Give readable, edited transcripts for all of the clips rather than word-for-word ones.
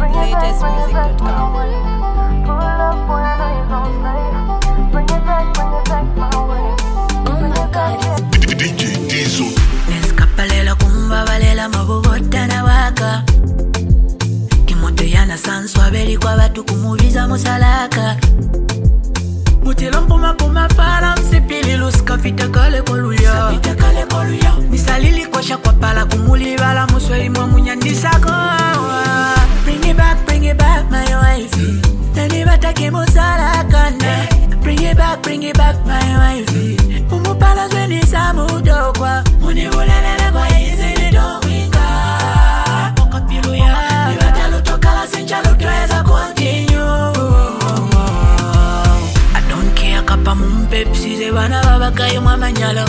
ZLatestmusic.com. Nescapalela kumba balela mabogota na waka Kimoto yana sanswa beli kwa batu kumubiza musalaka Mutilo mpuma puma para msipili luska fita kale koluya Misalili kwa shakwa pala kumuli bala musweli mwa munyandisako Bring it back my wifey Nani batake musalaka na Bring it back my wifey Mumupala zweni samudo kwa Muni ulelele kwa hizi lidowinga Pokapilu ya Nibatalo tokala sinchalo tuweza continue I don't care kapa mumpepsi ze wana babakaye mwamanyalo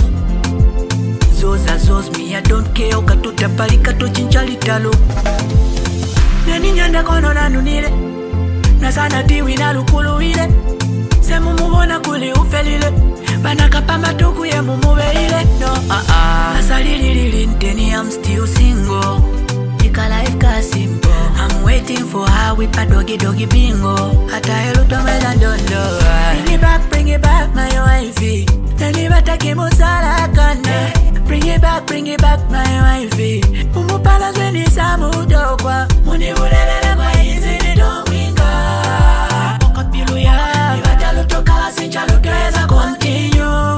Zoza me I don't care ukatuta pali kato chinchali talo Nani nyanda kono nanunile Nasana diwi na lukuluile Semu mubona kuli ufelile Bana kapa matuku ye mumubeile No Asalili nteni I'm still single Nika life ka simple I'm waiting for her with a doggy bingo Hata helu tomela ndondo Bring it back my wifey Nani batake musala kane Bring it back my wifey Mumupala zweni samudo kwa Muni ulelele kwa hizi ni dominga Pokapilu ya Nibatalo tokala sinchalo tuweza continue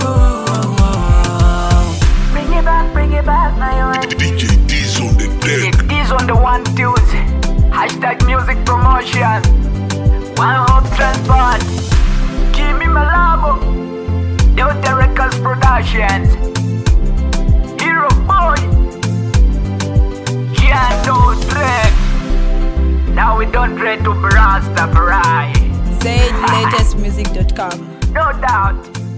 Bring it back my wifey DJ D's on the deck. D's on the one Tuesday. Hashtag music promotion. One Hope Transport. Give me my love. Delta Records Productions. Hero Boy. Gianno Dread. Now we don't dread to Rastafari. ZLatestmusic.com. No doubt.